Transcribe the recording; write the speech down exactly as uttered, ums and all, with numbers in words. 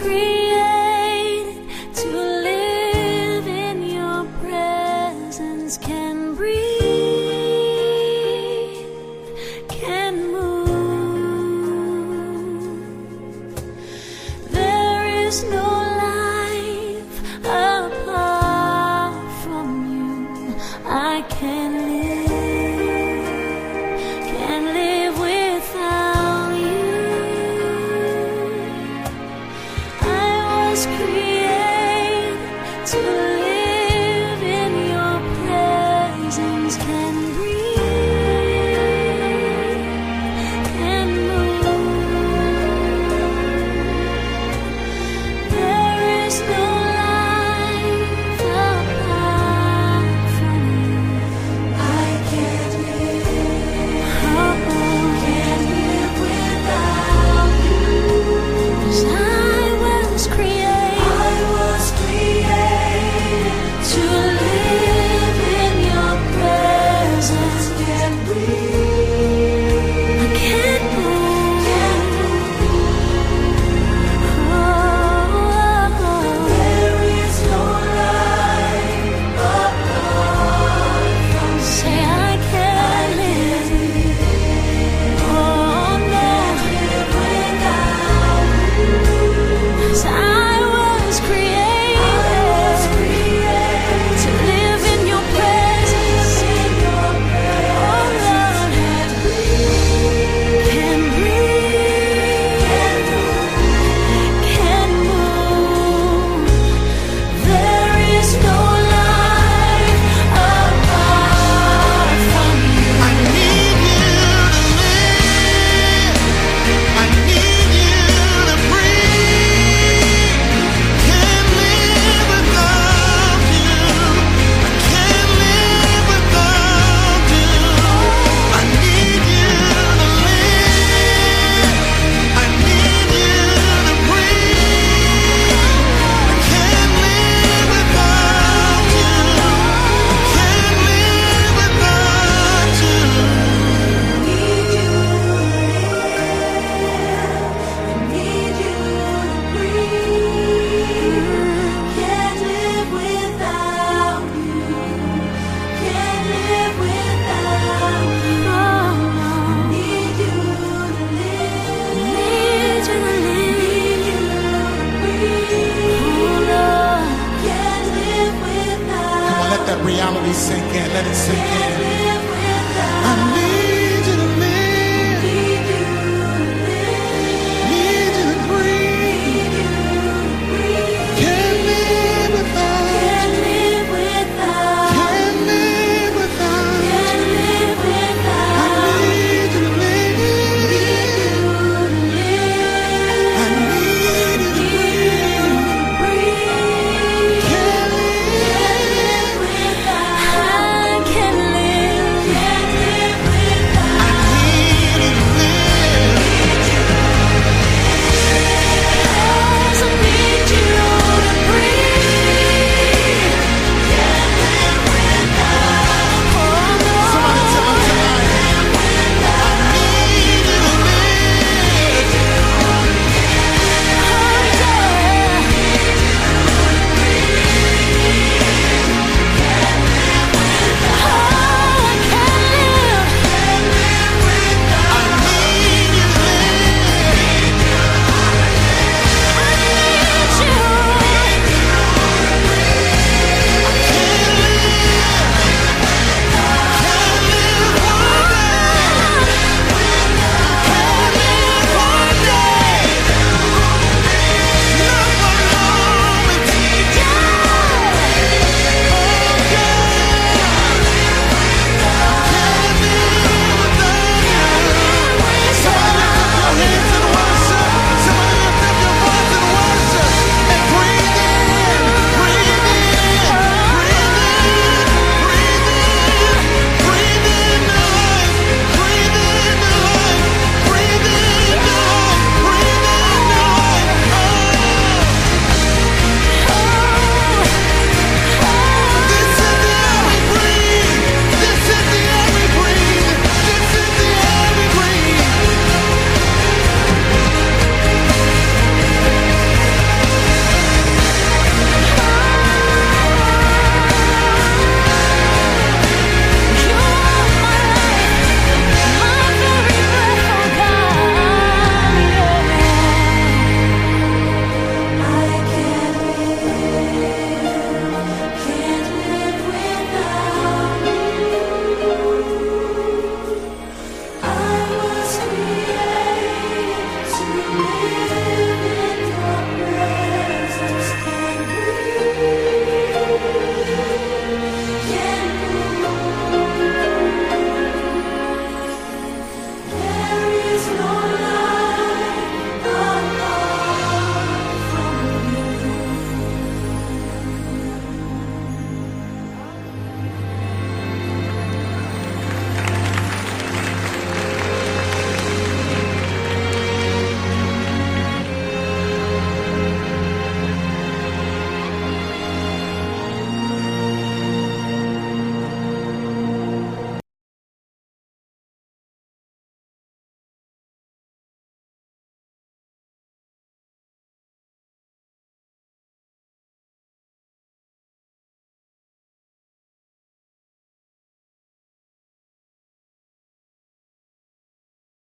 created to live in your presence, can breathe, can move. There is no life apart from you. I can't live, can't live without you. I was created to live in your presence, can breathe, can move. There is no life apart from you. I can't live, can't live without you. 'Cause I was created, I was created to live in your presence, can breathe, I can't move, can't move. Oh, there is no life apart from you. Say I can't live, oh no, live without you. 'Cause I was created, I was created to live in your presence, in your presence. Oh Lord, can breathe, can breathe, can move. There is no life apart from you. I need you to live. I need you to breathe. Can't live without you. I can't live without you. I need you to live. I need you to breathe. I can't live without you. Can't live without you. Need you to live, I need you to breathe. Can't live without you, can't live without you. Need you to live, need you to live, need you to breathe. Oh Lord, can't live without. Come on, let that reality sink in. Let it sink in.